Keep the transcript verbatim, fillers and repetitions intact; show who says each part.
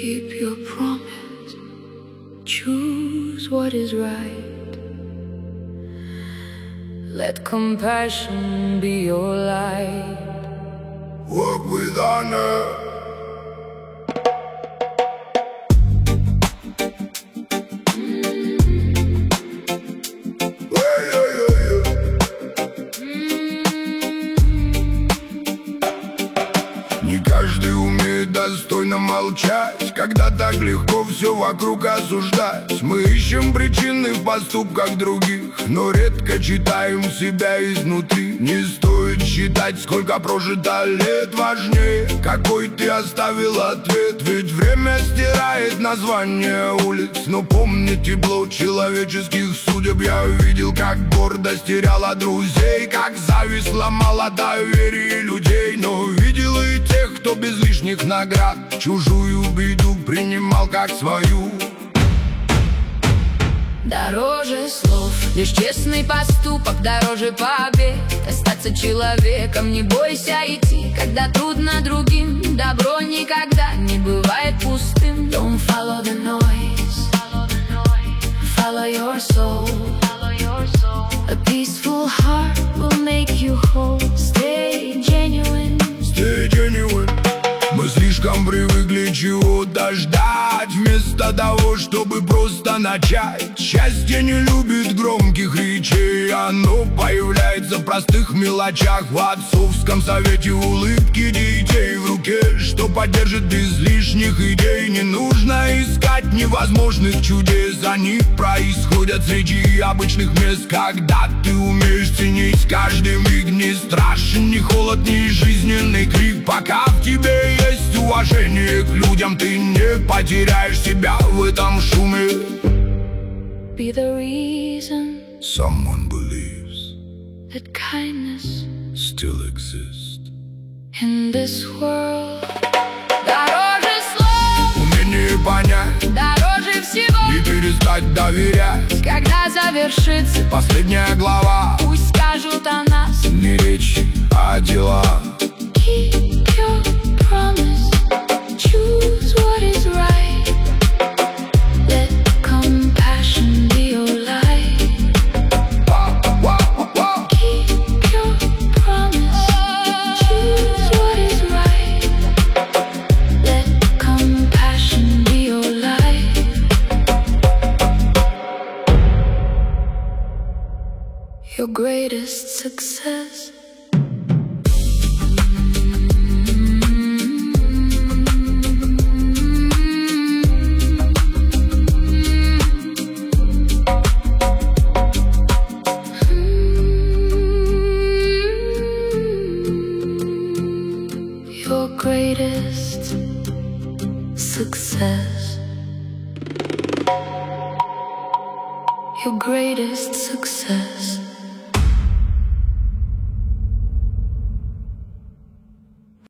Speaker 1: Keep your promise, choose what is right. Let compassion be your light.
Speaker 2: Walk with honor. Не каждый умеет достойно молчать, когда так легко все вокруг осуждать. Мы ищем причины в поступках других, но редко читаем себя изнутри. Не стоит считать, сколько прожито лет, важнее, какой ты оставил ответ. Ведь время стирает название улиц, но помни тепло человеческих судеб. Я видел, как гордость теряла друзей, как зависть ломала доверие людей. Но видел и тех, кто без лишних наград чужую беду принимал как свою.
Speaker 1: Дороже слов, лишь честный поступок, дороже побед. Остаться человеком, не бойся идти, когда трудно другим. Добро никогда не бывает пустым. Don't follow the noise, follow your soul. A peaceful heart will make you whole. Stay genuine,
Speaker 2: stay genuine. Мы слишком привыкли чего-то ждать, вместо того, чтобы просто начать. Счастье не любит громких речей, оно появляется в простых мелочах. В отцовском совете улыбки детей в руке, что поддержит без лишних идей. Не нужно искать невозможных чудес, они происходят среди обычных мест. Когда ты умеешь ценить каждый миг, не страшен ни холод, ни жизненный крик. Пока в тебе есть уважение к людям, ты не потеряешь себя в этом шуме.
Speaker 1: be the reason
Speaker 2: Someone believes
Speaker 1: that kindness
Speaker 2: still exists
Speaker 1: in this world. Дороже слов,
Speaker 2: умение понять
Speaker 1: дороже всего,
Speaker 2: и перестать доверять.
Speaker 1: когда завершится
Speaker 2: Последняя глава,
Speaker 1: пусть скажут о нас.
Speaker 2: не речи, а дела.
Speaker 1: Keep your promise, choose what is right. Let compassion be your light. Keep your promise, choose what is right. Let compassion be your light. Your greatest success. Your greatest success. Your greatest success.